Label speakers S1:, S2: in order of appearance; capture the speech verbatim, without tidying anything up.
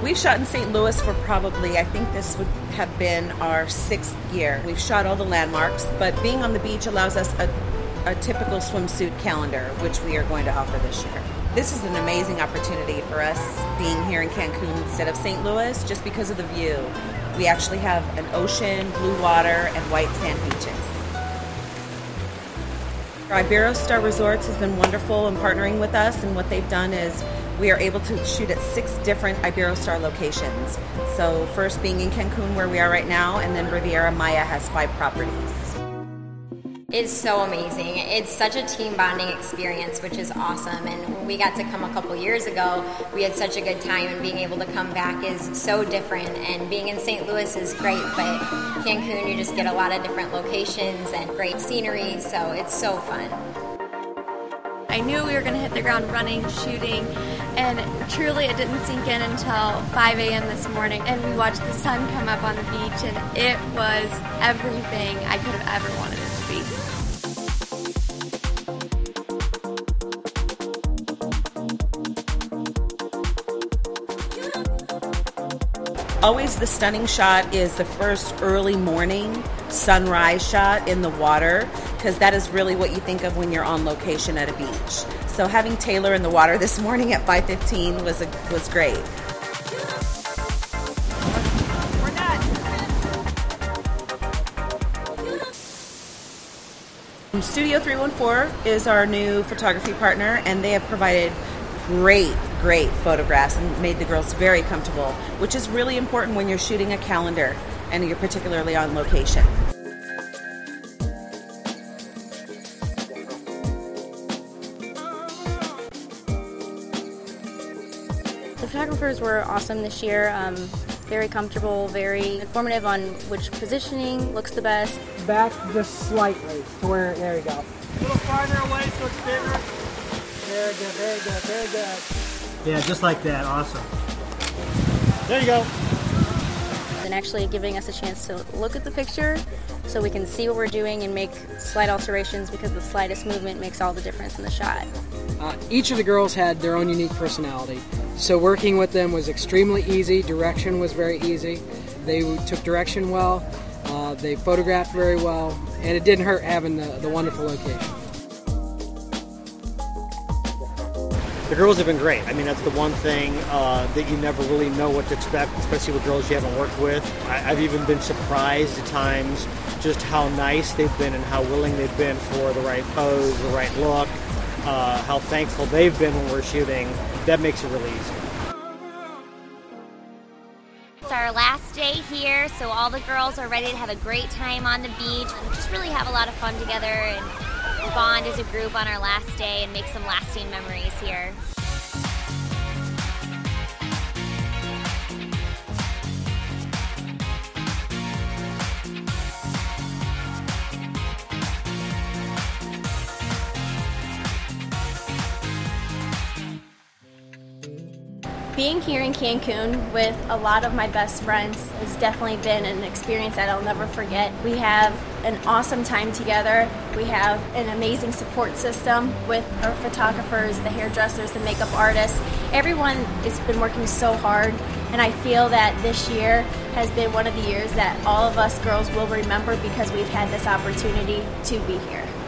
S1: We've shot in Saint Louis for probably, I think this would have been our sixth year. We've shot all the landmarks, but being on the beach allows us a, a typical swimsuit calendar, which we are going to offer this year. This is an amazing opportunity for us being here in Cancun instead of Saint Louis, just because of the view. We actually have an ocean, blue water, and white sand beaches. Iberostar Resorts has been wonderful in partnering with us, and what they've done is we are able to shoot at six different Iberostar locations. So first being in Cancun, where we are right now, and then Riviera Maya has five properties.
S2: It's so amazing. It's such a team bonding experience, which is awesome. And when we got to come a couple years ago, we had such a good time, and being able to come back is so different. And being in Saint Louis is great, but Cancun, you just get a lot of different locations and great scenery, so it's so fun.
S3: I knew we were going to hit the ground running, shooting, and truly it didn't sink in until five a.m. this morning, and we watched the sun come up on the beach, and it was everything I could have ever wanted it to be.
S1: Always the stunning shot is the first early morning sunrise shot in the water, because that is really what you think of when you're on location at a beach. So having Taylor in the water this morning at five fifteen was a, was great.
S3: We're done.
S1: Studio three one four is our new photography partner, and they have provided great, great photographs and made the girls very comfortable, which is really important when you're shooting a calendar and you're particularly on location.
S4: The photographers were awesome this year. Um, very comfortable, very informative on which positioning looks the best.
S5: Back just slightly to where, there you go.
S6: A little farther away so it's bigger.
S5: Very good, very good, very good.
S6: Yeah, just like that. Awesome. There you go.
S4: And actually giving us a chance to look at the picture so we can see what we're doing and make slight alterations, because the slightest movement makes all the difference in the shot.
S5: Uh, each of the girls had their own unique personality, so working with them was extremely easy. Direction was very easy. They took direction well, uh, they photographed very well, and it didn't hurt having the, the wonderful location.
S7: The girls have been great. I mean, that's the one thing uh, that you never really know what to expect, especially with girls you haven't worked with. I, I've even been surprised at times just how nice they've been and how willing they've been for the right pose, the right look, uh, how thankful they've been when we're shooting. That makes it really easy.
S8: It's our last day here, so all the girls are ready to have a great time on the beach and just really have a lot of fun together and bond as a group on our last day and make some lasting memories here.
S4: Being here in Cancun with a lot of my best friends has definitely been an experience that I'll never forget. We have an awesome time together. We have an amazing support system with our photographers, the hairdressers, the makeup artists. Everyone has been working so hard, and I feel that this year has been one of the years that all of us girls will remember, because we've had this opportunity to be here.